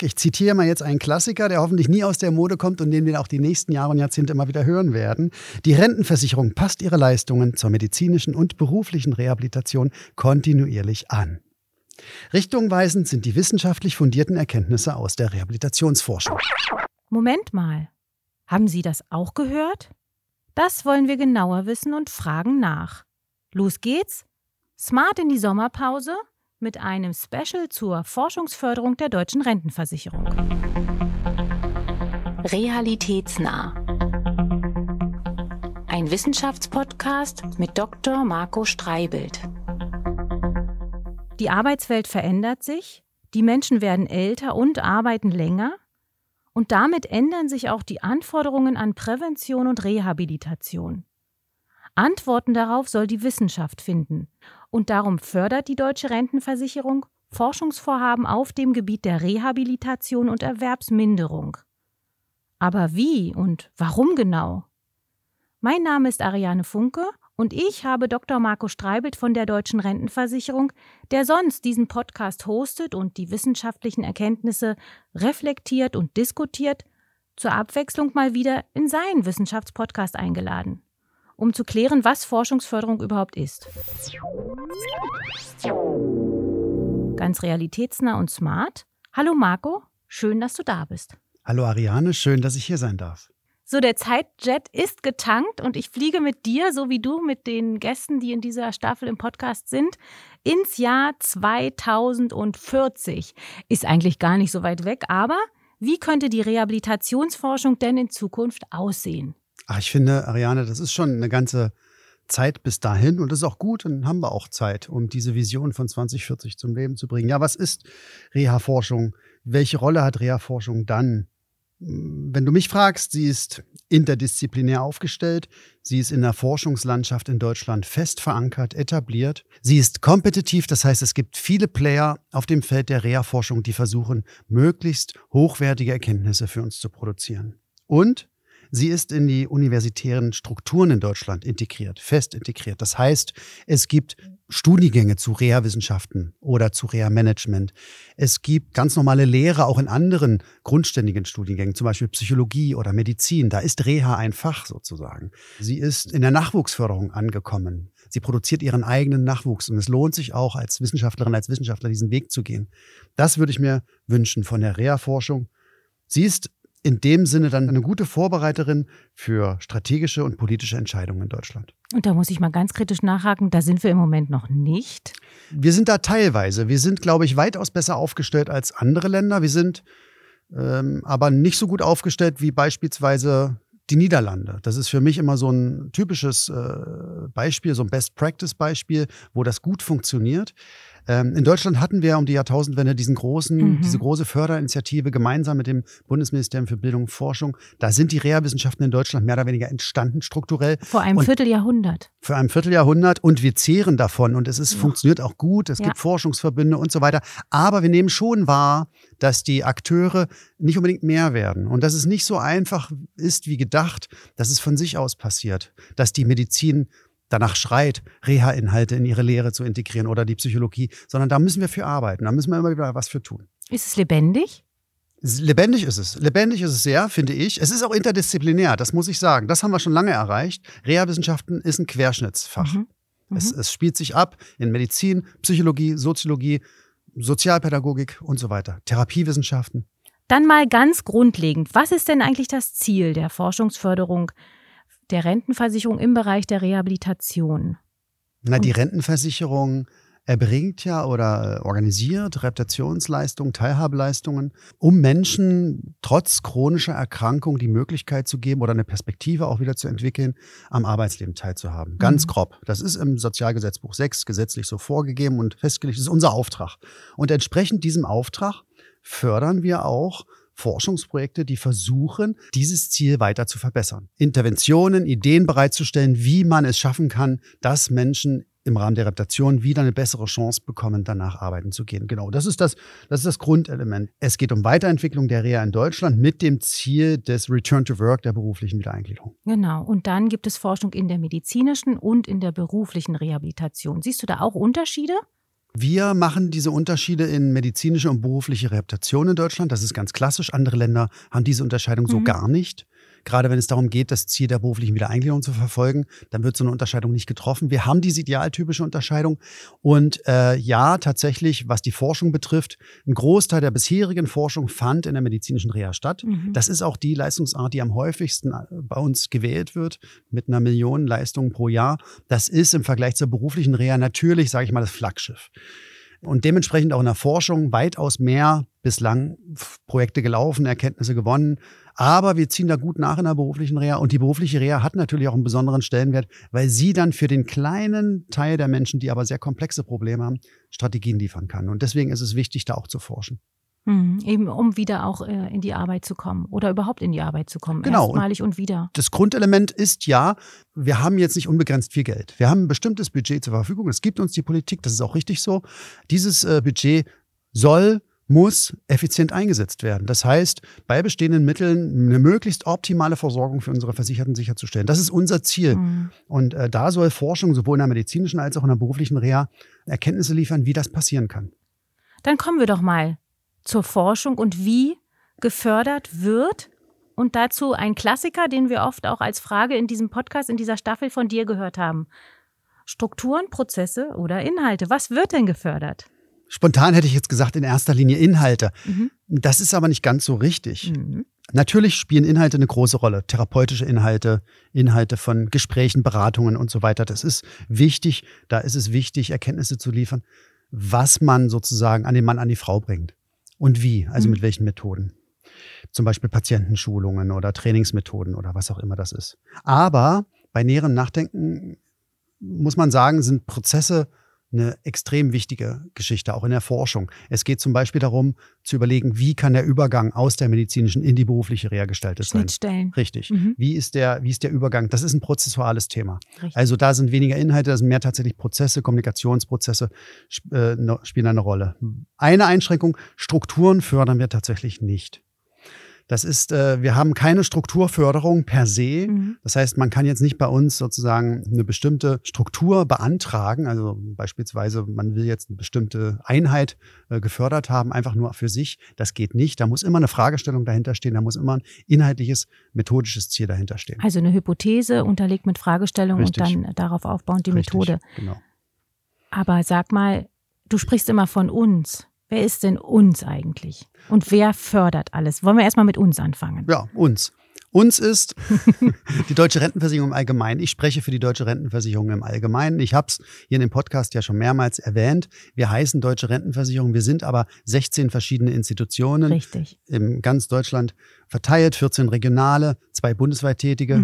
Ich zitiere mal jetzt einen Klassiker, der hoffentlich nie aus der Mode kommt und den wir auch die nächsten Jahre und Jahrzehnte immer wieder hören werden. Die Rentenversicherung passt ihre Leistungen zur medizinischen und beruflichen Rehabilitation kontinuierlich an. Richtungweisend sind die wissenschaftlich fundierten Erkenntnisse aus der Rehabilitationsforschung. Moment mal, haben Sie das auch gehört? Das wollen wir genauer wissen und fragen nach. Los geht's! Smart in die Sommerpause mit einem Special zur Forschungsförderung der deutschen Rentenversicherung. Realitätsnah. Ein Wissenschaftspodcast mit Dr. Marco Streibelt. Die Arbeitswelt verändert sich, die Menschen werden älter und arbeiten länger und damit ändern sich auch die Anforderungen an Prävention und Rehabilitation. Antworten darauf soll die Wissenschaft finden und darum fördert die deutsche Rentenversicherung Forschungsvorhaben auf dem Gebiet der Rehabilitation und Erwerbsminderung. Aber wie und warum genau? Mein Name ist Ariane Funke und ich habe Dr. Marco Streibelt von der Deutschen Rentenversicherung, der sonst diesen Podcast hostet und die wissenschaftlichen Erkenntnisse reflektiert und diskutiert, zur Abwechslung mal wieder in seinen Wissenschaftspodcast eingeladen, um zu klären, was Forschungsförderung überhaupt ist. Ganz realitätsnah und smart. Hallo Marco, schön, dass du da bist. Hallo Ariane, schön, dass ich hier sein darf. So, der Zeitjet ist getankt und ich fliege mit dir, so wie du mit den Gästen, die in dieser Staffel im Podcast sind, ins Jahr 2040. Ist eigentlich gar nicht so weit weg, aber wie könnte die Rehabilitationsforschung denn in Zukunft aussehen? Ach, ich finde, Ariane, das ist schon eine ganze Zeit bis dahin und das ist auch gut, dann haben wir auch Zeit, um diese Vision von 2040 zum Leben zu bringen. Ja, was ist Reha-Forschung? Welche Rolle hat Reha-Forschung dann? Wenn du mich fragst, sie ist interdisziplinär aufgestellt, sie ist in der Forschungslandschaft in Deutschland fest verankert, etabliert. Sie ist kompetitiv, das heißt, es gibt viele Player auf dem Feld der Reha-Forschung, die versuchen, möglichst hochwertige Erkenntnisse für uns zu produzieren. Und sie ist in die universitären Strukturen in Deutschland integriert, fest integriert. Das heißt, es gibt Studiengänge zu Reha-Wissenschaften oder zu Reha-Management. Es gibt ganz normale Lehre auch in anderen grundständigen Studiengängen, zum Beispiel Psychologie oder Medizin. Da ist Reha ein Fach sozusagen. Sie ist in der Nachwuchsförderung angekommen. Sie produziert ihren eigenen Nachwuchs und es lohnt sich auch als Wissenschaftlerin, als Wissenschaftler diesen Weg zu gehen. Das würde ich mir wünschen von der Reha-Forschung. Sie ist in dem Sinne dann eine gute Vorbereiterin für strategische und politische Entscheidungen in Deutschland. Und da muss ich mal ganz kritisch nachhaken, da sind wir im Moment noch nicht. Wir sind da teilweise. Wir sind, glaube ich, weitaus besser aufgestellt als andere Länder. Wir sind aber nicht so gut aufgestellt wie beispielsweise die Niederlande. Das ist für mich immer so ein typisches Beispiel, so ein Best-Practice-Beispiel, wo das gut funktioniert. In Deutschland hatten wir um die Jahrtausendwende diese große Förderinitiative gemeinsam mit dem Bundesministerium für Bildung und Forschung. Da sind die Reha-Wissenschaften in Deutschland mehr oder weniger entstanden, strukturell. Vor einem Vierteljahrhundert. Für ein Vierteljahrhundert und wir zehren davon und funktioniert auch gut. Es gibt Forschungsverbünde und so weiter. Aber wir nehmen schon wahr, dass die Akteure nicht unbedingt mehr werden und dass es nicht so einfach ist wie gedacht, dass es von sich aus passiert, dass die Medizin danach schreit, Reha-Inhalte in ihre Lehre zu integrieren oder die Psychologie, sondern da müssen wir für arbeiten, da müssen wir immer wieder was für tun. Ist es lebendig? Lebendig ist es. Lebendig ist es sehr, finde ich. Es ist auch interdisziplinär, das muss ich sagen. Das haben wir schon lange erreicht. Reha-Wissenschaften ist ein Querschnittsfach. Es spielt sich ab in Medizin, Psychologie, Soziologie, Sozialpädagogik und so weiter. Therapiewissenschaften. Dann mal ganz grundlegend, was ist denn eigentlich das Ziel der Forschungsförderung der Rentenversicherung im Bereich der Rehabilitation? Die Rentenversicherung erbringt ja oder organisiert Rehabilitationsleistungen, Teilhabeleistungen, um Menschen trotz chronischer Erkrankung die Möglichkeit zu geben oder eine Perspektive auch wieder zu entwickeln, am Arbeitsleben teilzuhaben. Ganz grob. Das ist im Sozialgesetzbuch 6 gesetzlich so vorgegeben und festgelegt. Das ist unser Auftrag. Und entsprechend diesem Auftrag fördern wir auch Forschungsprojekte, die versuchen, dieses Ziel weiter zu verbessern. Interventionen, Ideen bereitzustellen, wie man es schaffen kann, dass Menschen im Rahmen der Rehabilitation wieder eine bessere Chance bekommen, danach arbeiten zu gehen. Genau, das ist das Grundelement. Es geht um Weiterentwicklung der Reha in Deutschland mit dem Ziel des Return to Work, der beruflichen Wiedereingliederung. Genau, und dann gibt es Forschung in der medizinischen und in der beruflichen Rehabilitation. Siehst du da auch Unterschiede? Wir machen diese Unterschiede in medizinische und berufliche Rehabilitation in Deutschland. Das ist ganz klassisch. Andere Länder haben diese Unterscheidung so gar nicht. Gerade wenn es darum geht, das Ziel der beruflichen Wiedereingliederung zu verfolgen, dann wird so eine Unterscheidung nicht getroffen. Wir haben diese idealtypische Unterscheidung. Und ja, tatsächlich, was die Forschung betrifft, ein Großteil der bisherigen Forschung fand in der medizinischen Reha statt. Das ist auch die Leistungsart, die am häufigsten bei uns gewählt wird, mit 1 Million Leistungen pro Jahr. Das ist im Vergleich zur beruflichen Reha natürlich, sage ich mal, das Flaggschiff. Und dementsprechend auch in der Forschung weitaus mehr bislang Projekte gelaufen, Erkenntnisse gewonnen. Aber wir ziehen da gut nach in der beruflichen Reha. Und die berufliche Reha hat natürlich auch einen besonderen Stellenwert, weil sie dann für den kleinen Teil der Menschen, die aber sehr komplexe Probleme haben, Strategien liefern kann. Und deswegen ist es wichtig, da auch zu forschen. Eben um wieder auch in die Arbeit zu kommen oder überhaupt in die Arbeit zu kommen. Genau. Erstmalig und wieder. Das Grundelement ist ja, wir haben jetzt nicht unbegrenzt viel Geld. Wir haben ein bestimmtes Budget zur Verfügung. Das gibt uns die Politik, das ist auch richtig so. Dieses Budget muss effizient eingesetzt werden. Das heißt, bei bestehenden Mitteln eine möglichst optimale Versorgung für unsere Versicherten sicherzustellen. Das ist unser Ziel. Und da soll Forschung sowohl in der medizinischen als auch in der beruflichen Reha Erkenntnisse liefern, wie das passieren kann. Dann kommen wir doch mal zur Forschung und wie gefördert wird. Und dazu ein Klassiker, den wir oft auch als Frage in diesem Podcast, in dieser Staffel von dir gehört haben. Strukturen, Prozesse oder Inhalte. Was wird denn gefördert? Spontan hätte ich jetzt gesagt, in erster Linie Inhalte. Das ist aber nicht ganz so richtig. Natürlich spielen Inhalte eine große Rolle. Therapeutische Inhalte, Inhalte von Gesprächen, Beratungen und so weiter. Das ist wichtig. Da ist es wichtig, Erkenntnisse zu liefern, was man sozusagen an den Mann, an die Frau bringt. Und wie, also mit welchen Methoden. Zum Beispiel Patientenschulungen oder Trainingsmethoden oder was auch immer das ist. Aber bei näherem Nachdenken muss man sagen, sind Prozesse eine extrem wichtige Geschichte, auch in der Forschung. Es geht zum Beispiel darum, zu überlegen, wie kann der Übergang aus der medizinischen in die berufliche Reha gestaltet sein. Schnittstellen. Richtig. Wie ist der Übergang? Das ist ein prozessuales Thema. Richtig. Also da sind weniger Inhalte, da sind mehr tatsächlich Prozesse, Kommunikationsprozesse spielen eine Rolle. Eine Einschränkung, Strukturen fördern wir tatsächlich nicht. Das ist, wir haben keine Strukturförderung per se. Das heißt, man kann jetzt nicht bei uns sozusagen eine bestimmte Struktur beantragen. Also beispielsweise, man will jetzt eine bestimmte Einheit gefördert haben, einfach nur für sich. Das geht nicht. Da muss immer eine Fragestellung dahinter stehen. Da muss immer ein inhaltliches, methodisches Ziel dahinter stehen. Also eine Hypothese unterlegt mit Fragestellung Richtig. und dann darauf aufbauend die Richtig, Methode. Genau. Aber sag mal, du sprichst immer von uns. Wer ist denn uns eigentlich? Und wer fördert alles? Wollen wir erstmal mit uns anfangen? Ja, uns. Uns ist die Deutsche Rentenversicherung im Allgemeinen. Ich spreche für die Deutsche Rentenversicherung im Allgemeinen. Ich habe es hier in dem Podcast ja schon mehrmals erwähnt. Wir heißen Deutsche Rentenversicherung. Wir sind aber 16 verschiedene Institutionen. Richtig. In ganz Deutschland verteilt, 14 regionale, 2 bundesweit tätige.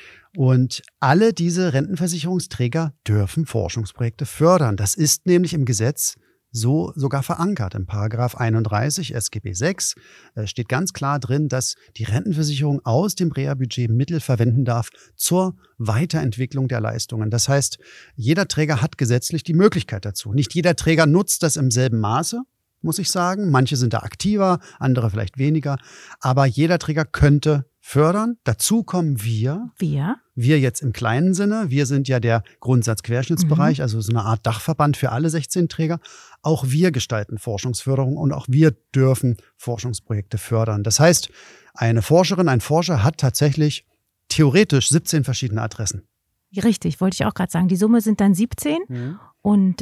Und alle diese Rentenversicherungsträger dürfen Forschungsprojekte fördern. Das ist nämlich im Gesetz so sogar verankert. In Paragraph 31 SGB 6 steht ganz klar drin, dass die Rentenversicherung aus dem Reha-Budget Mittel verwenden darf zur Weiterentwicklung der Leistungen. Das heißt, jeder Träger hat gesetzlich die Möglichkeit dazu. Nicht jeder Träger nutzt das im selben Maße, muss ich sagen. Manche sind da aktiver, andere vielleicht weniger. Aber jeder Träger könnte fördern. Dazu kommen wir. Wir jetzt im kleinen Sinne. Wir sind ja der Grundsatzquerschnittsbereich, also so eine Art Dachverband für alle 16 Träger. Auch wir gestalten Forschungsförderung und auch wir dürfen Forschungsprojekte fördern. Das heißt, eine Forscherin, ein Forscher hat tatsächlich theoretisch 17 verschiedene Adressen. Richtig, wollte ich auch gerade sagen. Die Summe sind dann 17. Und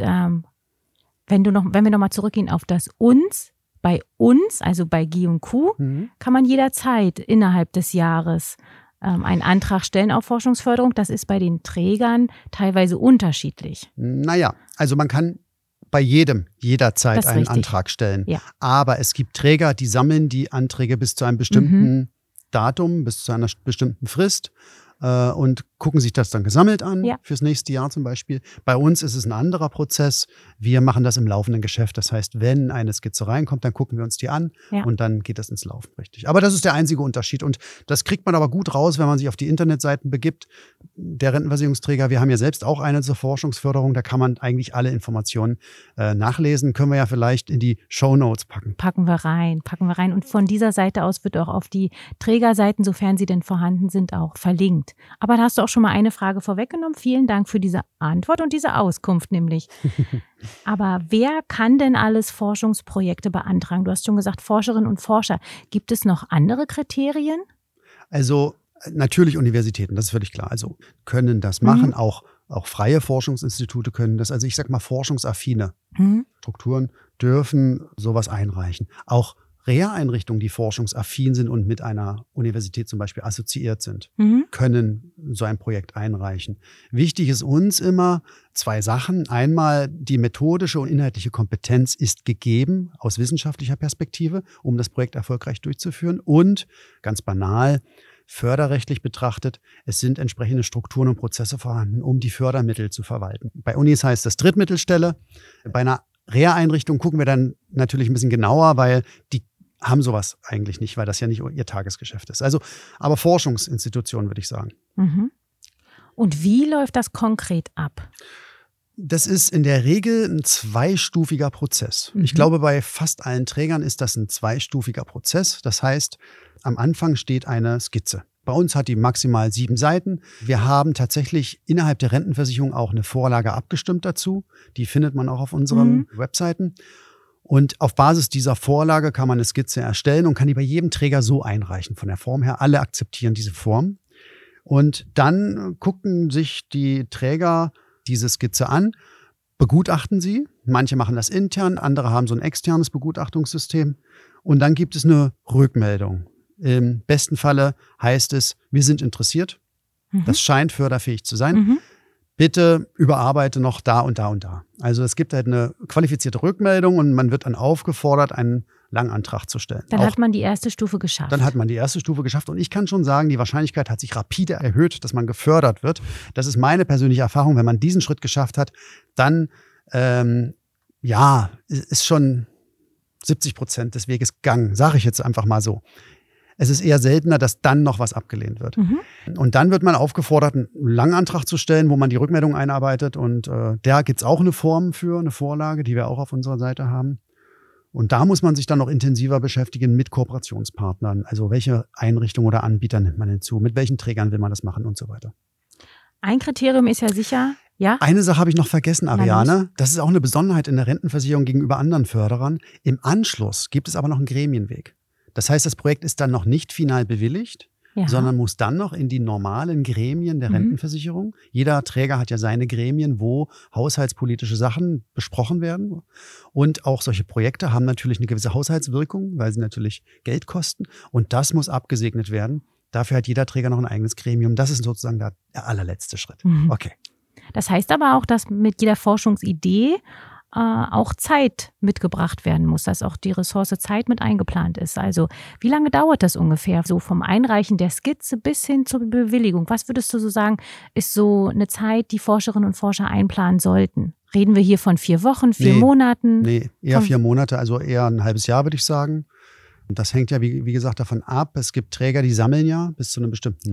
wenn wir nochmal zurückgehen auf das uns, bei uns, also bei G&Q, kann man jederzeit innerhalb des Jahres einen Antrag stellen auf Forschungsförderung. Das ist bei den Trägern teilweise unterschiedlich. Naja, also man kann bei jederzeit einen Antrag stellen. Ja. Aber es gibt Träger, die sammeln die Anträge bis zu einem bestimmten Datum, bis zu einer bestimmten Frist. Und gucken sich das dann gesammelt an, fürs nächste Jahr zum Beispiel. Bei uns ist es ein anderer Prozess. Wir machen das im laufenden Geschäft. Das heißt, wenn eine Skizze reinkommt, dann gucken wir uns die an und dann geht das ins Laufen, richtig. Aber das ist der einzige Unterschied. Und das kriegt man aber gut raus, wenn man sich auf die Internetseiten begibt. Der Rentenversicherungsträger, wir haben ja selbst auch eine zur Forschungsförderung. Da kann man eigentlich alle Informationen nachlesen. Können wir ja vielleicht in die Shownotes packen. Packen wir rein. Und von dieser Seite aus wird auch auf die Trägerseiten, sofern sie denn vorhanden sind, auch verlinkt. Aber da hast du auch schon mal eine Frage vorweggenommen. Vielen Dank für diese Antwort und diese Auskunft nämlich. Aber wer kann denn alles Forschungsprojekte beantragen? Du hast schon gesagt, Forscherinnen und Forscher. Gibt es noch andere Kriterien? Also natürlich Universitäten, das ist völlig klar. Also können das machen, auch freie Forschungsinstitute können das. Also ich sag mal, forschungsaffine Strukturen dürfen sowas einreichen. Auch Reha-Einrichtungen, die forschungsaffin sind und mit einer Universität zum Beispiel assoziiert sind, können so ein Projekt einreichen. Wichtig ist uns immer 2 Sachen. Einmal, die methodische und inhaltliche Kompetenz ist gegeben aus wissenschaftlicher Perspektive, um das Projekt erfolgreich durchzuführen. Und ganz banal, förderrechtlich betrachtet, es sind entsprechende Strukturen und Prozesse vorhanden, um die Fördermittel zu verwalten. Bei Unis heißt das Drittmittelstelle. Bei einer Reha-Einrichtung gucken wir dann natürlich ein bisschen genauer, weil die haben sowas eigentlich nicht, weil das ja nicht ihr Tagesgeschäft ist. Also, aber Forschungsinstitutionen, würde ich sagen. Und wie läuft das konkret ab? Das ist in der Regel ein 2-stufiger Prozess. Ich glaube, bei fast allen Trägern ist das ein 2-stufiger Prozess. Das heißt, am Anfang steht eine Skizze. Bei uns hat die maximal 7 Seiten. Wir haben tatsächlich innerhalb der Rentenversicherung auch eine Vorlage abgestimmt dazu. Die findet man auch auf unseren Webseiten. Und auf Basis dieser Vorlage kann man eine Skizze erstellen und kann die bei jedem Träger so einreichen. Von der Form her, alle akzeptieren diese Form. Und dann gucken sich die Träger diese Skizze an, begutachten sie. Manche machen das intern, andere haben so ein externes Begutachtungssystem. Und dann gibt es eine Rückmeldung. Im besten Falle heißt es, wir sind interessiert. Das scheint förderfähig zu sein. Bitte überarbeite noch da und da und da. Also es gibt halt eine qualifizierte Rückmeldung und man wird dann aufgefordert, einen Langantrag zu stellen. Dann hat man die erste Stufe geschafft. Dann hat man die erste Stufe geschafft. Und ich kann schon sagen, die Wahrscheinlichkeit hat sich rapide erhöht, dass man gefördert wird. Das ist meine persönliche Erfahrung. Wenn man diesen Schritt geschafft hat, dann ist schon 70% des Weges gegangen, sage ich jetzt einfach mal so. Es ist eher seltener, dass dann noch was abgelehnt wird. Und dann wird man aufgefordert, einen Langantrag zu stellen, wo man die Rückmeldung einarbeitet. Und da gibt es auch eine Form für, eine Vorlage, die wir auch auf unserer Seite haben. Und da muss man sich dann noch intensiver beschäftigen mit Kooperationspartnern. Also welche Einrichtungen oder Anbieter nimmt man hinzu? Mit welchen Trägern will man das machen und so weiter. Ein Kriterium ist ja sicher, ja? Eine Sache habe ich noch vergessen, Ariane. Das ist auch eine Besonderheit in der Rentenversicherung gegenüber anderen Förderern. Im Anschluss gibt es aber noch einen Gremienweg. Das heißt, das Projekt ist dann noch nicht final bewilligt, sondern muss dann noch in die normalen Gremien der Rentenversicherung. Jeder Träger hat ja seine Gremien, wo haushaltspolitische Sachen besprochen werden. Und auch solche Projekte haben natürlich eine gewisse Haushaltswirkung, weil sie natürlich Geld kosten. Und das muss abgesegnet werden. Dafür hat jeder Träger noch ein eigenes Gremium. Das ist sozusagen der allerletzte Schritt. Okay. Das heißt aber auch, dass mit jeder Forschungsidee auch Zeit mitgebracht werden muss, dass auch die Ressource Zeit mit eingeplant ist. Also wie lange dauert das ungefähr, so vom Einreichen der Skizze bis hin zur Bewilligung? Was würdest du so sagen, ist so eine Zeit, die Forscherinnen und Forscher einplanen sollten? Reden wir hier von 4 Wochen, 4 Monaten? Nee, eher 4 Monate, also eher ein halbes Jahr, würde ich sagen. Und das hängt ja, wie gesagt, davon ab. Es gibt Träger, die sammeln ja bis zu einem bestimmten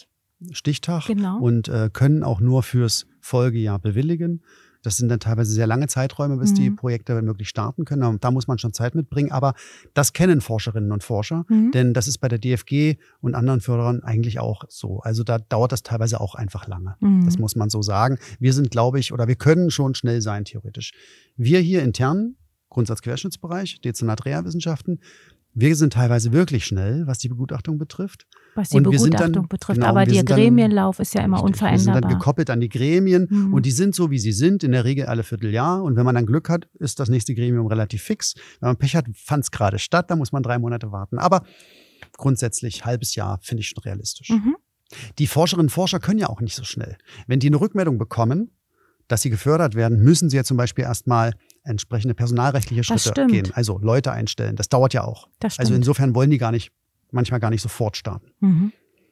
Stichtag und können auch nur fürs Folgejahr bewilligen. Das sind dann teilweise sehr lange Zeiträume, bis die Projekte wirklich starten können. Und da muss man schon Zeit mitbringen. Aber das kennen Forscherinnen und Forscher, denn das ist bei der DFG und anderen Förderern eigentlich auch so. Also da dauert das teilweise auch einfach lange. Das muss man so sagen. Wir sind, glaube ich, oder wir können schon schnell sein, theoretisch. Wir hier intern, Grundsatz-Querschnittsbereich, Dezernat Reha-Wissenschaften, wir sind teilweise wirklich schnell, was die Begutachtung betrifft. Was die Begutachtung betrifft, aber der Gremienlauf ist ja immer unveränderbar. Wir sind dann gekoppelt an die Gremien und die sind so, wie sie sind, in der Regel alle Vierteljahr. Und wenn man dann Glück hat, ist das nächste Gremium relativ fix. Wenn man Pech hat, fand es gerade statt, da muss man 3 Monate warten. Aber grundsätzlich halbes Jahr finde ich schon realistisch. Die Forscherinnen und Forscher können ja auch nicht so schnell. Wenn die eine Rückmeldung bekommen, dass sie gefördert werden, müssen sie ja zum Beispiel erstmal entsprechende personalrechtliche Schritte gehen. Also Leute einstellen. Das dauert ja auch. Also insofern wollen die manchmal gar nicht sofort starten.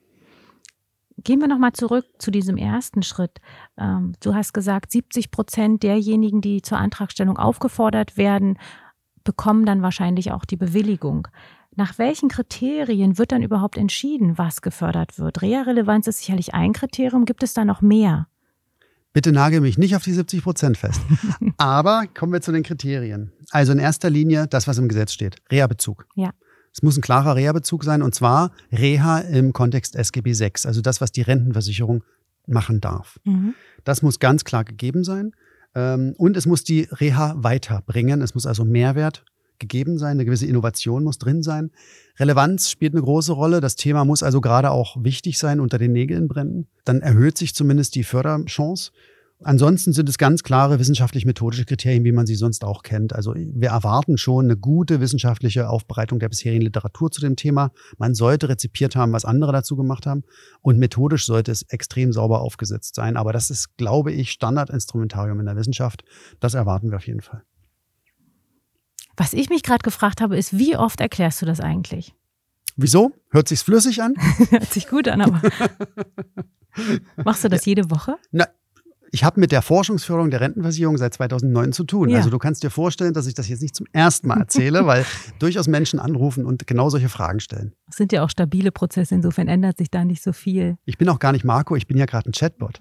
Gehen wir nochmal zurück zu diesem ersten Schritt. Du hast gesagt, 70% derjenigen, die zur Antragstellung aufgefordert werden, bekommen dann wahrscheinlich auch die Bewilligung. Nach welchen Kriterien wird dann überhaupt entschieden, was gefördert wird? Reha-Relevanz ist sicherlich ein Kriterium. Gibt es da noch mehr? Bitte nagel mich nicht auf die 70% fest. Aber kommen wir zu den Kriterien. Also in erster Linie das, was im Gesetz steht. Reha-Bezug. Ja. Es muss ein klarer Reha-Bezug sein und zwar Reha im Kontext SGB VI. Also das, was die Rentenversicherung machen darf. Das muss ganz klar gegeben sein. Und es muss die Reha weiterbringen. Es muss also Mehrwert gegeben sein, eine gewisse Innovation muss drin sein. Relevanz spielt eine große Rolle. Das Thema muss also gerade auch wichtig sein, unter den Nägeln brennen. Dann erhöht sich zumindest die Förderchance. Ansonsten sind es ganz klare wissenschaftlich-methodische Kriterien, wie man sie sonst auch kennt. Also wir erwarten schon eine gute wissenschaftliche Aufbereitung der bisherigen Literatur zu dem Thema. Man sollte rezipiert haben, was andere dazu gemacht haben. Und methodisch sollte es extrem sauber aufgesetzt sein. Aber das ist, glaube ich, Standardinstrumentarium in der Wissenschaft. Das erwarten wir auf jeden Fall. Was ich mich gerade gefragt habe, ist, wie oft erklärst du das eigentlich? Wieso? Hört sich's flüssig an? Hört sich gut an, aber machst du das jede Woche? Na, ich habe mit der Forschungsförderung der Rentenversicherung seit 2009 zu tun. Ja. Also du kannst dir vorstellen, dass ich das jetzt nicht zum ersten Mal erzähle, weil durchaus Menschen anrufen und genau solche Fragen stellen. Das sind ja auch stabile Prozesse, insofern ändert sich da nicht so viel. Ich bin auch gar nicht Marco, ich bin ja gerade ein Chatbot.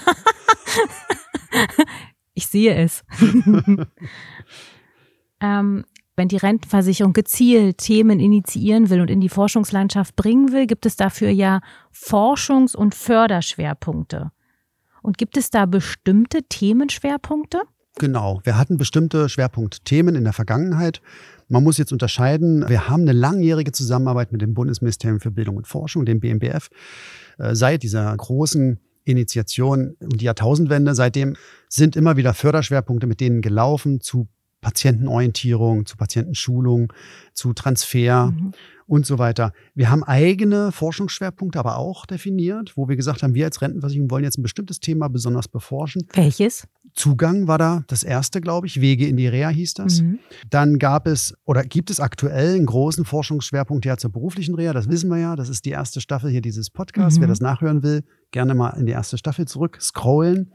Ich sehe es. Wenn die Rentenversicherung gezielt Themen initiieren will und in die Forschungslandschaft bringen will, gibt es dafür ja Forschungs- und Förderschwerpunkte. Und gibt es da bestimmte Themenschwerpunkte? Genau, wir hatten bestimmte Schwerpunktthemen in der Vergangenheit. Man muss jetzt unterscheiden, wir haben eine langjährige Zusammenarbeit mit dem Bundesministerium für Bildung und Forschung, dem BMBF, seit dieser großen Initiation um die Jahrtausendwende. Seitdem sind immer wieder Förderschwerpunkte mit denen gelaufen zu Patientenorientierung, zu Patientenschulung, zu Transfer und so weiter. Wir haben eigene Forschungsschwerpunkte aber auch definiert, wo wir gesagt haben, wir als Rentenversicherung wollen jetzt ein bestimmtes Thema besonders beforschen. Welches? Zugang war da das erste, glaube ich. Wege in die Reha hieß das. Dann gab es oder gibt es aktuell einen großen Forschungsschwerpunkt ja zur beruflichen Reha. Das wissen wir ja. Das ist die erste Staffel hier dieses Podcasts. Wer das nachhören will, gerne mal in die erste Staffel zurück scrollen.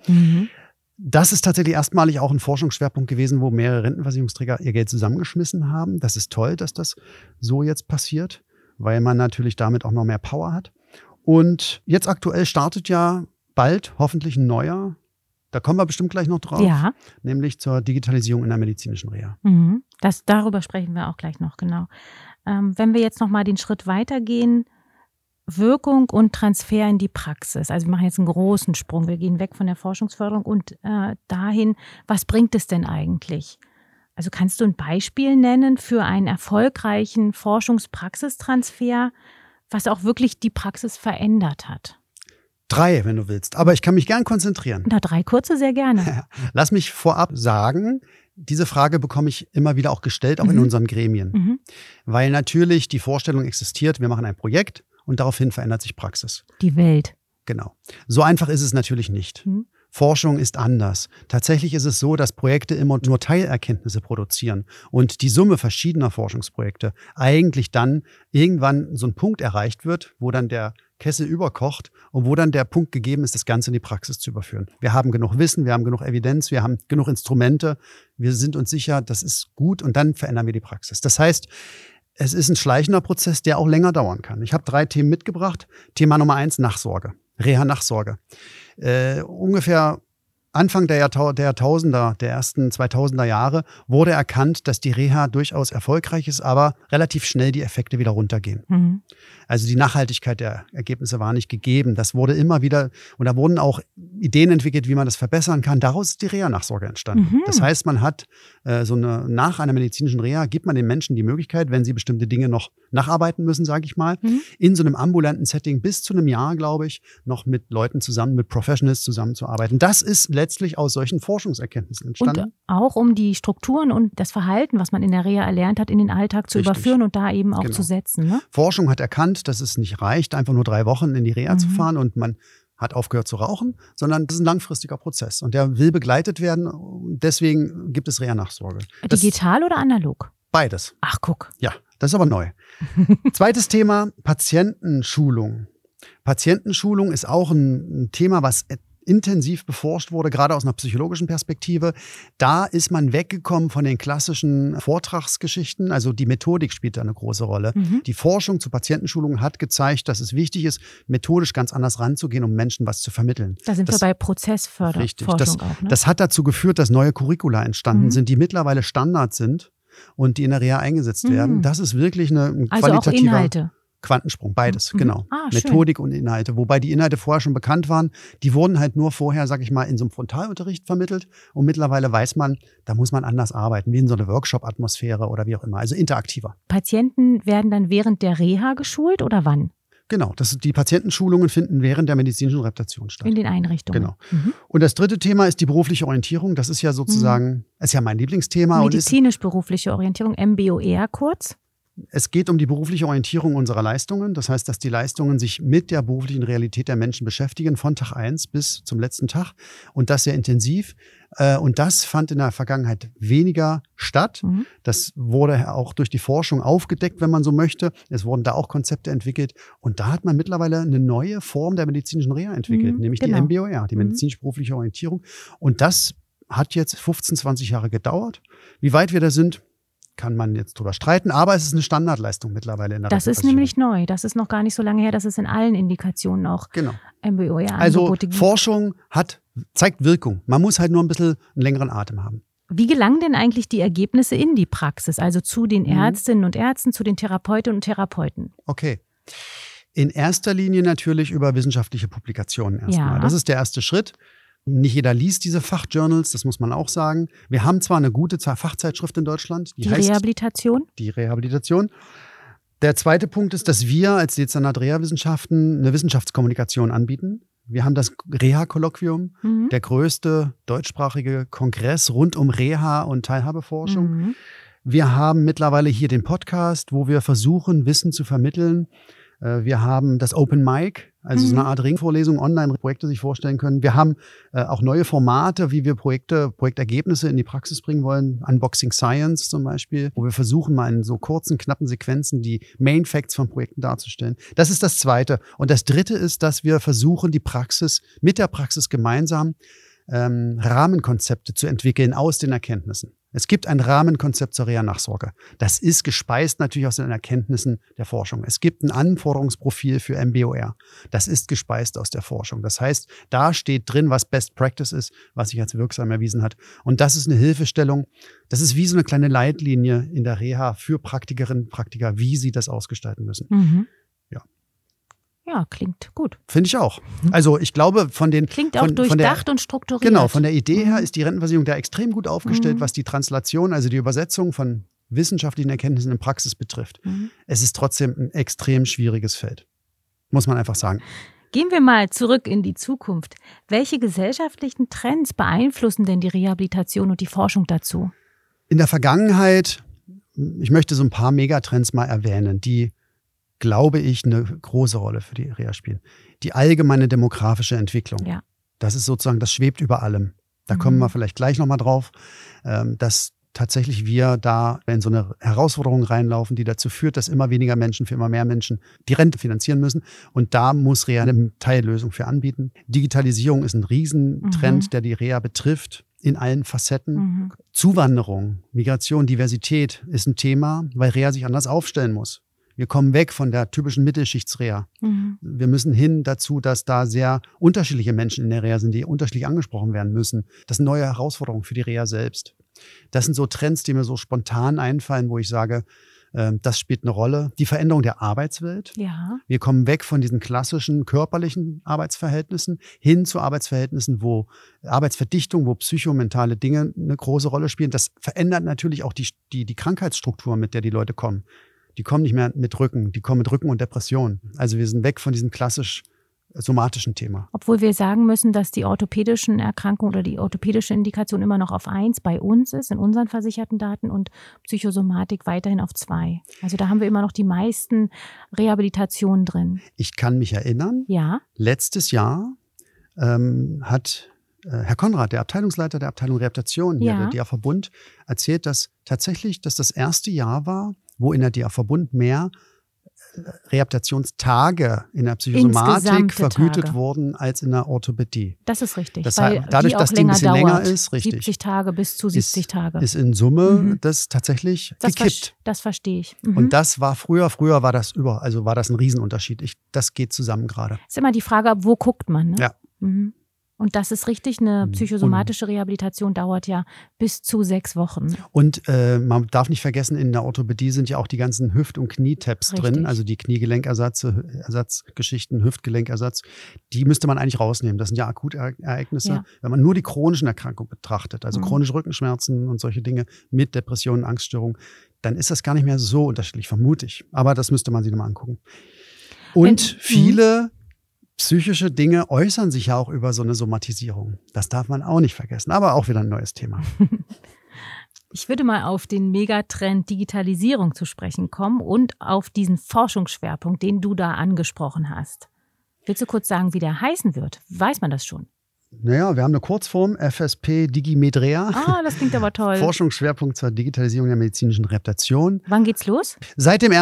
Das ist tatsächlich erstmalig auch ein Forschungsschwerpunkt gewesen, wo mehrere Rentenversicherungsträger ihr Geld zusammengeschmissen haben. Das ist toll, dass das so jetzt passiert, weil man natürlich damit auch noch mehr Power hat. Und jetzt aktuell startet ja bald hoffentlich ein neuer, da kommen wir bestimmt gleich noch drauf, nämlich zur Digitalisierung in der medizinischen Reha. Darüber sprechen wir auch gleich noch, genau. Wenn wir jetzt noch mal den Schritt weitergehen, Wirkung und Transfer in die Praxis. Also wir machen jetzt einen großen Sprung. Wir gehen weg von der Forschungsförderung und dahin, was bringt es denn eigentlich? Also kannst du ein Beispiel nennen für einen erfolgreichen Forschungspraxistransfer, was auch wirklich die Praxis verändert hat? 3, wenn du willst. Aber ich kann mich gern konzentrieren. Na, 3 kurze, sehr gerne. Lass mich vorab sagen, diese Frage bekomme ich immer wieder auch gestellt, auch in unseren Gremien. Weil natürlich die Vorstellung existiert, wir machen ein Projekt, und daraufhin verändert sich Praxis. Die Welt. Genau. So einfach ist es natürlich nicht. Forschung ist anders. Tatsächlich ist es so, dass Projekte immer nur Teilerkenntnisse produzieren und die Summe verschiedener Forschungsprojekte eigentlich dann irgendwann so ein Punkt erreicht wird, wo dann der Kessel überkocht und wo dann der Punkt gegeben ist, das Ganze in die Praxis zu überführen. Wir haben genug Wissen, wir haben genug Evidenz, wir haben genug Instrumente, wir sind uns sicher, das ist gut und dann verändern wir die Praxis. Das heißt, es ist ein schleichender Prozess, der auch länger dauern kann. Ich habe 3 Themen mitgebracht. Thema Nummer 1, Nachsorge. Reha-Nachsorge. Ungefähr Anfang der Jahrtausender, der ersten 2000er Jahre, wurde erkannt, dass die Reha durchaus erfolgreich ist, aber relativ schnell die Effekte wieder runtergehen. Also die Nachhaltigkeit der Ergebnisse war nicht gegeben. Das wurde immer wieder, und da wurden auch Ideen entwickelt, wie man das verbessern kann. Daraus ist die Reha-Nachsorge entstanden. Das heißt, man hat nach einer medizinischen Reha gibt man den Menschen die Möglichkeit, wenn sie bestimmte Dinge noch nacharbeiten müssen, sage ich mal, in so einem ambulanten Setting bis zu einem Jahr, glaube ich, noch mit Leuten zusammen, mit Professionals zusammenzuarbeiten. Das ist letztlich aus solchen Forschungserkenntnissen entstanden. Und auch um die Strukturen und das Verhalten, was man in der Reha erlernt hat, in den Alltag zu überführen und da eben auch zu setzen. Ne? Forschung hat erkannt, dass es nicht reicht, einfach nur 3 Wochen in die Reha zu fahren und man hat aufgehört zu rauchen, sondern das ist ein langfristiger Prozess und der will begleitet werden. Deswegen gibt es Reha-Nachsorge. Digital oder analog? Beides. Ach, guck. Ja, das ist aber neu. Zweites Thema, Patientenschulung. Patientenschulung ist auch ein Thema, was intensiv beforscht wurde, gerade aus einer psychologischen Perspektive. Da ist man weggekommen von den klassischen Vortragsgeschichten. Also die Methodik spielt da eine große Rolle. Die Forschung zu Patientenschulungen hat gezeigt, dass es wichtig ist, methodisch ganz anders ranzugehen, um Menschen was zu vermitteln. Da sind wir bei Prozessforschung auch. Ne? Das hat dazu geführt, dass neue Curricula entstanden sind, die mittlerweile Standard sind und die in der Reha eingesetzt werden. Das ist wirklich ein qualitativer... Also auch Inhalte. Quantensprung, beides, genau. Schön. Methodik und Inhalte. Wobei die Inhalte vorher schon bekannt waren. Die wurden halt nur vorher, sag ich mal, in so einem Frontalunterricht vermittelt. Und mittlerweile weiß man, da muss man anders arbeiten, wie in so einer Workshop-Atmosphäre oder wie auch immer. Also interaktiver. Patienten werden dann während der Reha geschult oder wann? Genau, die Patientenschulungen finden während der medizinischen Rehabilitation statt. In den Einrichtungen. Genau. Und das dritte Thema ist die berufliche Orientierung. Das ist ja sozusagen, ist ja mein Lieblingsthema. Medizinisch-berufliche Orientierung, MBOR kurz. Es geht um die berufliche Orientierung unserer Leistungen. Das heißt, dass die Leistungen sich mit der beruflichen Realität der Menschen beschäftigen, von Tag 1 bis zum letzten Tag. Und das sehr intensiv. Und das fand in der Vergangenheit weniger statt. Das wurde auch durch die Forschung aufgedeckt, wenn man so möchte. Es wurden da auch Konzepte entwickelt. Und da hat man mittlerweile eine neue Form der medizinischen Reha entwickelt, nämlich die MBOR, die medizinisch-berufliche Orientierung. Und das hat jetzt 15, 20 Jahre gedauert. Wie weit wir da sind, kann man jetzt drüber streiten, aber es ist eine Standardleistung mittlerweile in der Das ist nämlich neu. Das ist noch gar nicht so lange her, dass es in allen Indikationen auch MBOR Angebote gibt. Forschung zeigt Wirkung. Man muss halt nur ein bisschen einen längeren Atem haben. Wie gelangen denn eigentlich die Ergebnisse in die Praxis, also zu den Ärztinnen und Ärzten, zu den Therapeutinnen und Therapeuten? Okay. In erster Linie natürlich über wissenschaftliche Publikationen erstmal. Ja. Das ist der erste Schritt. Nicht jeder liest diese Fachjournals, das muss man auch sagen. Wir haben zwar eine gute Fachzeitschrift in Deutschland, die heißt Rehabilitation. Die Rehabilitation. Der zweite Punkt ist, dass wir als Dezernat Reha-Wissenschaften eine Wissenschaftskommunikation anbieten. Wir haben das Reha-Kolloquium, der größte deutschsprachige Kongress rund um Reha und Teilhabeforschung. Wir haben mittlerweile hier den Podcast, wo wir versuchen, Wissen zu vermitteln. Wir haben das Open Mic, also so eine Art Ringvorlesung, Online-Projekte sich vorstellen können. Wir haben auch neue Formate, wie wir Projektergebnisse in die Praxis bringen wollen. Unboxing Science zum Beispiel, wo wir versuchen, mal in so kurzen, knappen Sequenzen die Main Facts von Projekten darzustellen. Das ist das Zweite. Und das Dritte ist, dass wir versuchen, die Praxis mit der Praxis gemeinsam Rahmenkonzepte zu entwickeln aus den Erkenntnissen. Es gibt ein Rahmenkonzept zur Reha-Nachsorge. Das ist gespeist natürlich aus den Erkenntnissen der Forschung. Es gibt ein Anforderungsprofil für MBOR. Das ist gespeist aus der Forschung. Das heißt, da steht drin, was Best Practice ist, was sich als wirksam erwiesen hat. Und das ist eine Hilfestellung. Das ist wie so eine kleine Leitlinie in der Reha für Praktikerinnen und Praktiker, wie sie das ausgestalten müssen. Ja, klingt gut. Finde ich auch. Also ich glaube, Klingt auch durchdacht und strukturiert. Genau, von der Idee her ist die Rentenversicherung da extrem gut aufgestellt, was die Translation, also die Übersetzung von wissenschaftlichen Erkenntnissen in Praxis betrifft. Es ist trotzdem ein extrem schwieriges Feld. Muss man einfach sagen. Gehen wir mal zurück in die Zukunft. Welche gesellschaftlichen Trends beeinflussen denn die Rehabilitation und die Forschung dazu? In der Vergangenheit, ich möchte so ein paar Megatrends mal erwähnen, die, glaube ich, eine große Rolle für die Reha spielen. Die allgemeine demografische Entwicklung. Ja. Das ist sozusagen, das schwebt über allem. Da kommen wir vielleicht gleich nochmal drauf, dass tatsächlich wir da in so eine Herausforderung reinlaufen, die dazu führt, dass immer weniger Menschen für immer mehr Menschen die Rente finanzieren müssen. Und da muss Reha eine Teillösung für anbieten. Digitalisierung ist ein Riesentrend, der die Reha betrifft. In allen Facetten. Zuwanderung, Migration, Diversität ist ein Thema, weil Reha sich anders aufstellen muss. Wir kommen weg von der typischen Mittelschichtsreha. Wir müssen hin dazu, dass da sehr unterschiedliche Menschen in der Reha sind, die unterschiedlich angesprochen werden müssen. Das sind neue Herausforderungen für die Reha selbst. Das sind so Trends, die mir so spontan einfallen, wo ich sage, das spielt eine Rolle. Die Veränderung der Arbeitswelt. Ja. Wir kommen weg von diesen klassischen körperlichen Arbeitsverhältnissen hin zu Arbeitsverhältnissen, wo Arbeitsverdichtung, wo psychomentale Dinge eine große Rolle spielen. Das verändert natürlich auch die Krankheitsstruktur, mit der die Leute kommen. Die kommen nicht mehr mit Rücken, die kommen mit Rücken und Depressionen. Also wir sind weg von diesem klassisch somatischen Thema. Obwohl wir sagen müssen, dass die orthopädischen Erkrankungen oder die orthopädische Indikation immer noch auf 1 bei uns ist, in unseren versicherten Daten, und Psychosomatik weiterhin auf 2. Also da haben wir immer noch die meisten Rehabilitationen drin. Ich kann mich erinnern, letztes Jahr hat Herr Konrad, der Abteilungsleiter der Abteilung Rehabilitation, der DA-Verbund, erzählt, dass tatsächlich das erste Jahr war, wo in der DA-Verbund mehr Rehabilitationstage in der Psychosomatik vergütet wurden als in der Orthopädie. Das ist richtig. Das heißt, dadurch, dass die ein bisschen länger ist, richtig. 70 Tage bis zu 70 Tage. Ist in Summe das tatsächlich gekippt. Das verstehe ich. Und das war früher war das war das ein Riesenunterschied. Das geht zusammen gerade. Ist immer die Frage, wo guckt man, ne? Ja. Und das ist richtig, eine psychosomatische Rehabilitation dauert ja bis zu 6 Wochen. Und man darf nicht vergessen, in der Orthopädie sind ja auch die ganzen Hüft- und Knietabs drin, also die Kniegelenkersatzgeschichten, Hüftgelenkersatz, die müsste man eigentlich rausnehmen. Das sind ja Akutereignisse. Ja. Wenn man nur die chronischen Erkrankungen betrachtet, also chronische Rückenschmerzen und solche Dinge mit Depressionen, Angststörungen, dann ist das gar nicht mehr so unterschiedlich, vermute ich. Aber das müsste man sich nochmal angucken. Und viele psychische Dinge äußern sich ja auch über so eine Somatisierung. Das darf man auch nicht vergessen, aber auch wieder ein neues Thema. Ich würde mal auf den Megatrend Digitalisierung zu sprechen kommen und auf diesen Forschungsschwerpunkt, den du da angesprochen hast. Willst du kurz sagen, wie der heißen wird? Weiß man das schon? Naja, wir haben eine Kurzform, FSP Digimedrea. Ah, das klingt aber toll. Forschungsschwerpunkt zur Digitalisierung der medizinischen Rehabilitation. Wann geht's los? Seit dem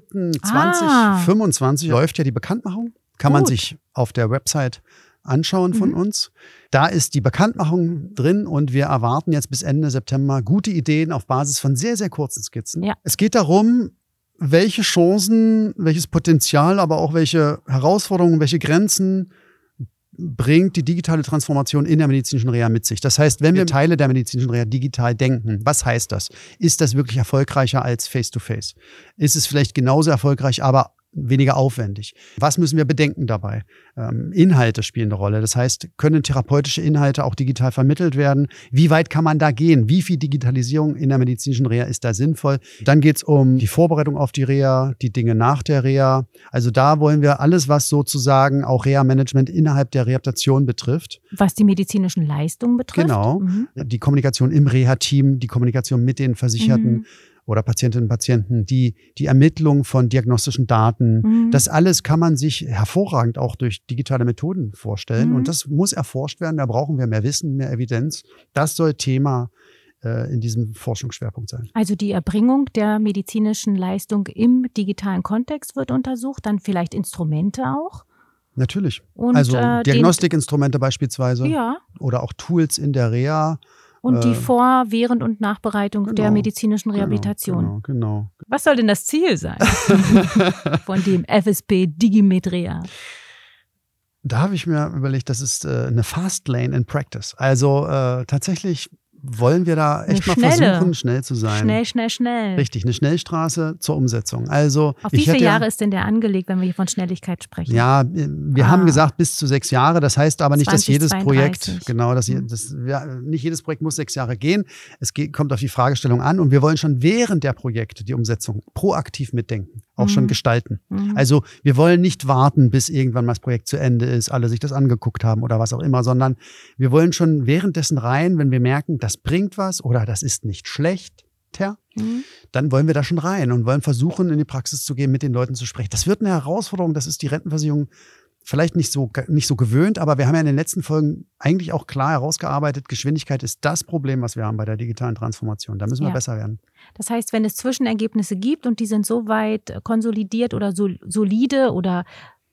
1.7.2025 läuft ja die Bekanntmachung. Kann man sich auf der Website anschauen von uns. Da ist die Bekanntmachung drin und wir erwarten jetzt bis Ende September gute Ideen auf Basis von sehr, sehr kurzen Skizzen. Ja. Es geht darum, welche Chancen, welches Potenzial, aber auch welche Herausforderungen, welche Grenzen bringt die digitale Transformation in der medizinischen Reha mit sich. Das heißt, wenn wir Teile der medizinischen Reha digital denken, was heißt das? Ist das wirklich erfolgreicher als Face-to-Face? Ist es vielleicht genauso erfolgreich, aber weniger aufwendig? Was müssen wir bedenken dabei? Inhalte spielen eine Rolle. Das heißt, können therapeutische Inhalte auch digital vermittelt werden? Wie weit kann man da gehen? Wie viel Digitalisierung in der medizinischen Reha ist da sinnvoll? Dann geht es um die Vorbereitung auf die Reha, die Dinge nach der Reha. Also da wollen wir alles, was sozusagen auch Reha-Management innerhalb der Rehabilitation betrifft. Was die medizinischen Leistungen betrifft? Genau. Die Kommunikation im Reha-Team, die Kommunikation mit den Versicherten, oder Patientinnen und Patienten, die Ermittlung von diagnostischen Daten. Das alles kann man sich hervorragend auch durch digitale Methoden vorstellen. Und das muss erforscht werden. Da brauchen wir mehr Wissen, mehr Evidenz. Das soll Thema in diesem Forschungsschwerpunkt sein. Also die Erbringung der medizinischen Leistung im digitalen Kontext wird untersucht, dann vielleicht Instrumente auch? Natürlich. Und, also Diagnostikinstrumente beispielsweise. Ja. Oder auch Tools in der Reha. Und die Vor-, Während- und Nachbereitung der medizinischen Rehabilitation. Genau. Was soll denn das Ziel sein von dem FSP Digimedrea? Da habe ich mir überlegt, das ist eine Fast Lane in Practice. Also tatsächlich wollen wir da echt mal versuchen, schnell zu sein. Schnell. Richtig, eine Schnellstraße zur Umsetzung. Also, auf wie viele Jahre ist denn der angelegt, wenn wir hier von Schnelligkeit sprechen? Ja, wir haben gesagt bis zu 6 Jahre. Das heißt aber nicht, dass jedes 2032. Projekt, nicht jedes Projekt muss 6 Jahre gehen. Es kommt auf die Fragestellung an und wir wollen schon während der Projekte die Umsetzung proaktiv mitdenken, auch schon gestalten. Also wir wollen nicht warten, bis irgendwann mal das Projekt zu Ende ist, alle sich das angeguckt haben oder was auch immer, sondern wir wollen schon währenddessen rein, wenn wir merken, das bringt was oder das ist nicht schlecht, dann wollen wir da schon rein und wollen versuchen, in die Praxis zu gehen, mit den Leuten zu sprechen. Das wird eine Herausforderung, das ist die Rentenversicherung vielleicht nicht so gewöhnt, aber wir haben ja in den letzten Folgen eigentlich auch klar herausgearbeitet, Geschwindigkeit ist das Problem, was wir haben bei der digitalen Transformation. Da müssen wir besser werden. Das heißt, wenn es Zwischenergebnisse gibt und die sind so weit konsolidiert oder solide oder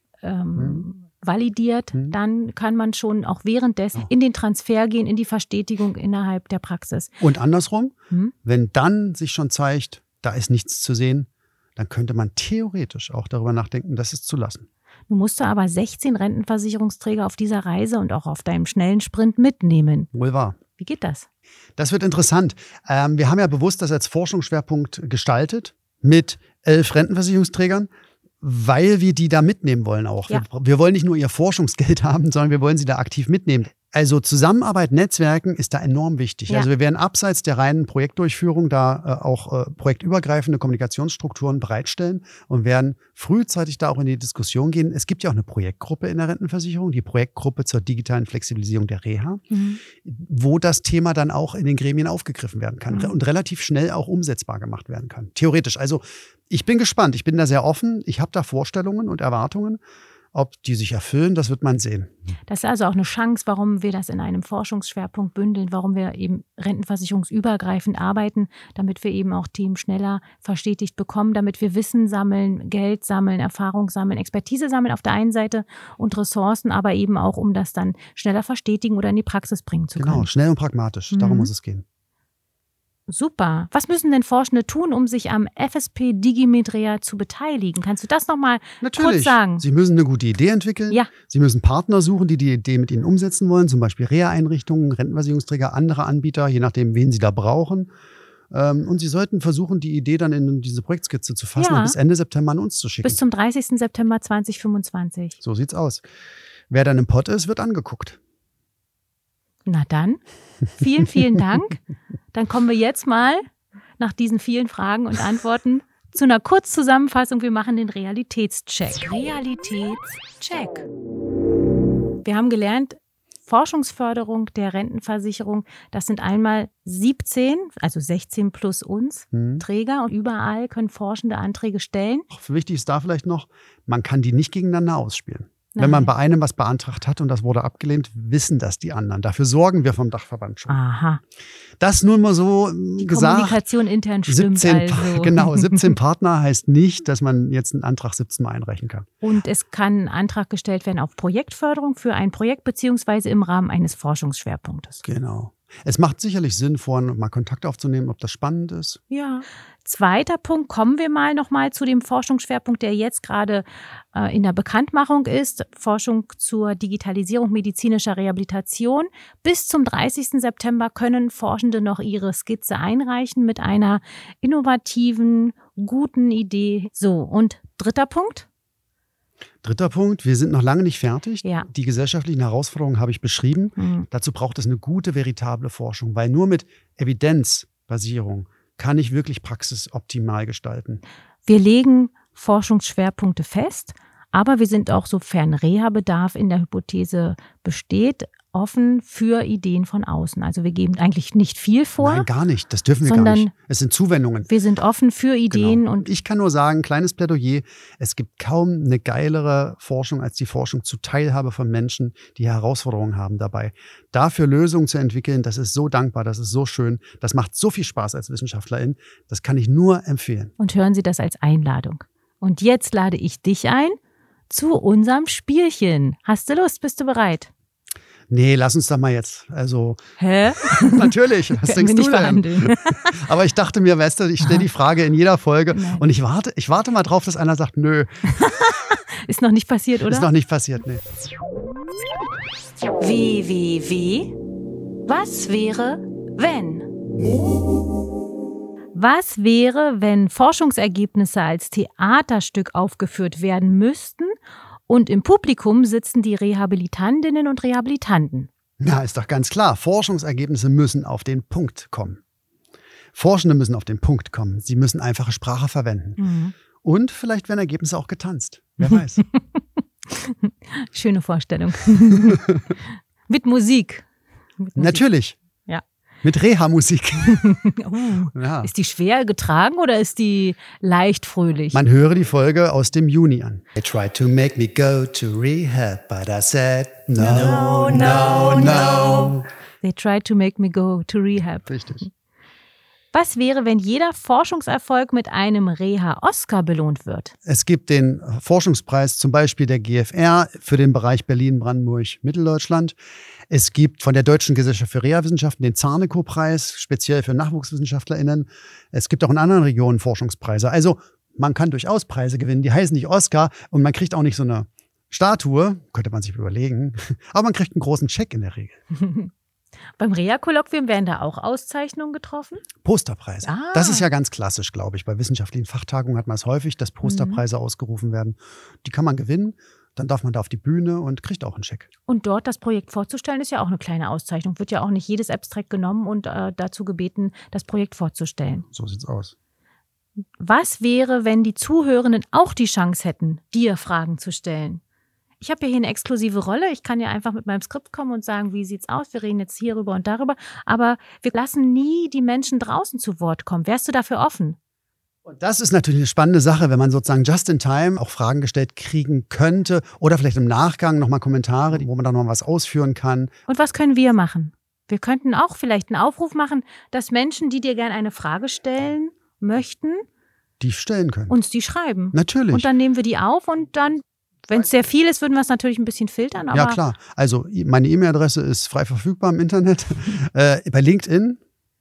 validiert, dann kann man schon auch währenddessen in den Transfer gehen, in die Verstetigung innerhalb der Praxis. Und andersrum, wenn dann sich schon zeigt, da ist nichts zu sehen, dann könnte man theoretisch auch darüber nachdenken, das ist zu lassen. Du musst aber 16 Rentenversicherungsträger auf dieser Reise und auch auf deinem schnellen Sprint mitnehmen. Wohl wahr. Wie geht das? Das wird interessant. Wir haben ja bewusst das als Forschungsschwerpunkt gestaltet mit 11 Rentenversicherungsträgern, weil wir die da mitnehmen wollen auch. Ja. Wir wollen nicht nur ihr Forschungsgeld haben, sondern wir wollen sie da aktiv mitnehmen. Also Zusammenarbeit, Netzwerken ist da enorm wichtig. Ja. Also wir werden abseits der reinen Projektdurchführung da auch projektübergreifende Kommunikationsstrukturen bereitstellen und werden frühzeitig da auch in die Diskussion gehen. Es gibt ja auch eine Projektgruppe in der Rentenversicherung, die Projektgruppe zur digitalen Flexibilisierung der Reha, wo das Thema dann auch in den Gremien aufgegriffen werden kann und relativ schnell auch umsetzbar gemacht werden kann. Theoretisch. Also ich bin gespannt, ich bin da sehr offen, ich habe da Vorstellungen und Erwartungen. Ob die sich erfüllen, das wird man sehen. Das ist also auch eine Chance, warum wir das in einem Forschungsschwerpunkt bündeln, warum wir eben rentenversicherungsübergreifend arbeiten, damit wir eben auch Themen schneller verstetigt bekommen, damit wir Wissen sammeln, Geld sammeln, Erfahrung sammeln, Expertise sammeln auf der einen Seite und Ressourcen, aber eben auch, um das dann schneller verstetigen oder in die Praxis bringen zu können. Genau, schnell und pragmatisch, darum muss es gehen. Super. Was müssen denn Forschende tun, um sich am FSP Digimed-Reha zu beteiligen? Kannst du das nochmal kurz sagen? Sie müssen eine gute Idee entwickeln. Ja. Sie müssen Partner suchen, die die Idee mit Ihnen umsetzen wollen. Zum Beispiel Reha-Einrichtungen, Rentenversicherungsträger, andere Anbieter, je nachdem, wen Sie da brauchen. Und Sie sollten versuchen, die Idee dann in diese Projektskizze zu fassen und bis Ende September an uns zu schicken. Bis zum 30. September 2025. So sieht's aus. Wer dann im Pott ist, wird angeguckt. Na dann, vielen, vielen Dank. Dann kommen wir jetzt mal nach diesen vielen Fragen und Antworten zu einer Kurzzusammenfassung. Wir machen den Realitätscheck. Realitätscheck. Wir haben gelernt, Forschungsförderung der Rentenversicherung, das sind einmal 17, also 16 plus uns, Träger. Und überall können Forschende Anträge stellen. Wichtig ist da vielleicht noch, man kann die nicht gegeneinander ausspielen. Wenn man bei einem was beantragt hat und das wurde abgelehnt, wissen das die anderen. Dafür sorgen wir vom Dachverband schon. Aha. Das nur mal so Die gesagt. Kommunikation intern stimmt 17, Genau, 17 Partner heißt nicht, dass man jetzt einen Antrag 17 Mal einreichen kann. Und es kann ein Antrag gestellt werden auf Projektförderung für ein Projekt beziehungsweise im Rahmen eines Forschungsschwerpunktes. Genau. Es macht sicherlich Sinn, vorhin mal Kontakt aufzunehmen, ob das spannend ist. Ja. Zweiter Punkt, kommen wir nochmal zu dem Forschungsschwerpunkt, der jetzt gerade in der Bekanntmachung ist. Forschung zur Digitalisierung medizinischer Rehabilitation. Bis zum 30. September können Forschende noch ihre Skizze einreichen mit einer innovativen, guten Idee. So, und dritter Punkt? Dritter Punkt, wir sind noch lange nicht fertig. Ja. Die gesellschaftlichen Herausforderungen habe ich beschrieben. Dazu braucht es eine gute, veritable Forschung, weil nur mit Evidenzbasierung kann ich wirklich Praxis optimal gestalten. Wir legen Forschungsschwerpunkte fest, aber wir sind auch, sofern Reha-Bedarf in der Hypothese besteht, offen für Ideen von außen. Also wir geben eigentlich nicht viel vor. Nein, gar nicht. Das dürfen wir gar nicht. Es sind Zuwendungen. Wir sind offen für Ideen. Genau. Und ich kann nur sagen, kleines Plädoyer, es gibt kaum eine geilere Forschung als die Forschung zur Teilhabe von Menschen, die Herausforderungen haben dabei. Dafür Lösungen zu entwickeln, das ist so dankbar, das ist so schön, das macht so viel Spaß als Wissenschaftlerin. Das kann ich nur empfehlen. Und hören Sie das als Einladung. Und jetzt lade ich dich ein zu unserem Spielchen. Hast du Lust? Bist du bereit? Nee, lass uns doch mal jetzt. Also, Hä? Natürlich, was denkst du denn? Aber ich dachte mir, weißt du, ich stelle die Frage in jeder Folge und ich warte mal drauf, dass einer sagt, nö. Ist noch nicht passiert, oder? Ist noch nicht passiert, nee. Was wäre, wenn? Was wäre, wenn Forschungsergebnisse als Theaterstück aufgeführt werden müssten und im Publikum sitzen die Rehabilitantinnen und Rehabilitanten? Na, ist doch ganz klar. Forschungsergebnisse müssen auf den Punkt kommen. Forschende müssen auf den Punkt kommen. Sie müssen einfache Sprache verwenden. Und vielleicht werden Ergebnisse auch getanzt. Wer weiß. Schöne Vorstellung. Mit Musik. Natürlich. Ja. Mit Reha-Musik. Ja. Ist die schwer getragen oder ist die leicht fröhlich? Man höre die Folge aus dem Juni an. They tried to make me go to rehab, but I said no, no, no. They tried to make me go to rehab. Richtig. Was wäre, wenn jeder Forschungserfolg mit einem Reha-Oscar belohnt wird? Es gibt den Forschungspreis zum Beispiel der GfR für den Bereich Berlin, Brandenburg, Mitteldeutschland. Es gibt von der Deutschen Gesellschaft für Reha-Wissenschaften den Zarnekow-Preis, speziell für NachwuchswissenschaftlerInnen. Es gibt auch in anderen Regionen Forschungspreise. Also man kann durchaus Preise gewinnen, die heißen nicht Oscar und man kriegt auch nicht so eine Statue, könnte man sich überlegen, aber man kriegt einen großen Scheck in der Regel. Beim Reha-Kolloquium werden da auch Auszeichnungen getroffen? Posterpreise. Das ist ja ganz klassisch, glaube ich. Bei wissenschaftlichen Fachtagungen hat man es häufig, dass Posterpreise ausgerufen werden. Die kann man gewinnen. Dann darf man da auf die Bühne und kriegt auch einen Scheck. Und dort das Projekt vorzustellen, ist ja auch eine kleine Auszeichnung. Wird ja auch nicht jedes Abstract genommen und dazu gebeten, das Projekt vorzustellen. So sieht's aus. Was wäre, wenn die Zuhörenden auch die Chance hätten, dir Fragen zu stellen? Ich habe ja hier eine exklusive Rolle. Ich kann ja einfach mit meinem Skript kommen und sagen, wie sieht's aus? Wir reden jetzt hierüber und darüber. Aber wir lassen nie die Menschen draußen zu Wort kommen. Wärst du dafür offen? Und das ist natürlich eine spannende Sache, wenn man sozusagen just in time auch Fragen gestellt kriegen könnte oder vielleicht im Nachgang nochmal Kommentare, wo man dann noch was ausführen kann. Und was können wir machen? Wir könnten auch vielleicht einen Aufruf machen, dass Menschen, die dir gerne eine Frage stellen möchten, die stellen können. Uns die schreiben. Natürlich. Und dann nehmen wir die auf und dann, wenn es sehr viel ist, würden wir es natürlich ein bisschen filtern. Aber ja, klar. Also meine E-Mail-Adresse ist frei verfügbar im Internet. Bei LinkedIn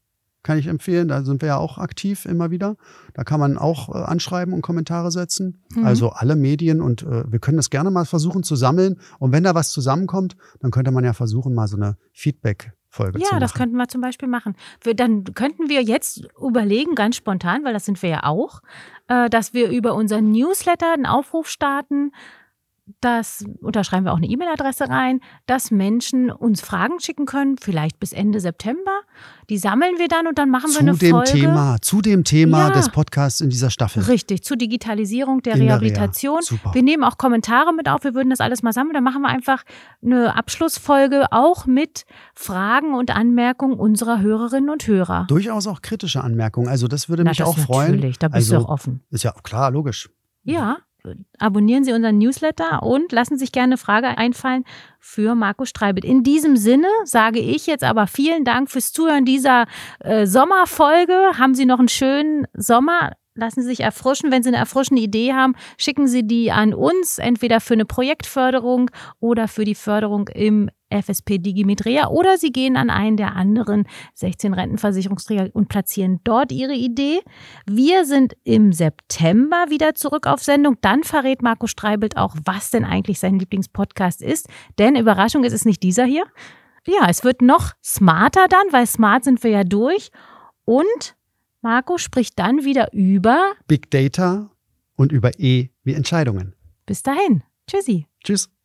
kann ich empfehlen. Da sind wir ja auch aktiv immer wieder. Da kann man auch anschreiben und Kommentare setzen. Also alle Medien und wir können das gerne mal versuchen zu sammeln. Und wenn da was zusammenkommt, dann könnte man ja versuchen, mal so eine Feedback-Folge zu machen. Ja, das könnten wir zum Beispiel machen. Dann könnten wir jetzt überlegen, ganz spontan, weil das sind wir ja auch, dass wir über unseren Newsletter einen Aufruf starten, und da schreiben wir auch eine E-Mail-Adresse rein, dass Menschen uns Fragen schicken können, vielleicht bis Ende September. Die sammeln wir dann und dann machen wir eine Folge. Zu dem Thema des Podcasts in dieser Staffel. Richtig, zur Digitalisierung der Rehabilitation. Super. Wir nehmen auch Kommentare mit auf, wir würden das alles mal sammeln. Dann machen wir einfach eine Abschlussfolge auch mit Fragen und Anmerkungen unserer Hörerinnen und Hörer. Durchaus auch kritische Anmerkungen. Also das würde mich auch freuen. Natürlich, da bist du auch offen. Ist ja klar, logisch. Ja. Abonnieren Sie unseren Newsletter und lassen sich gerne eine Frage einfallen für Marco Streibelt. In diesem Sinne sage ich jetzt aber vielen Dank fürs Zuhören dieser Sommerfolge. Haben Sie noch einen schönen Sommer? Lassen Sie sich erfrischen. Wenn Sie eine erfrischende Idee haben, schicken Sie die an uns, entweder für eine Projektförderung oder für die Förderung im FSP Digimetrea oder Sie gehen an einen der anderen 16 Rentenversicherungsträger und platzieren dort Ihre Idee. Wir sind im September wieder zurück auf Sendung. Dann verrät Marco Streibelt auch, was denn eigentlich sein Lieblingspodcast ist. Denn Überraschung, es ist nicht dieser hier. Ja, es wird noch smarter dann, weil smart sind wir ja durch. Und Marco spricht dann wieder über Big Data und über E wie Entscheidungen. Bis dahin. Tschüssi. Tschüss.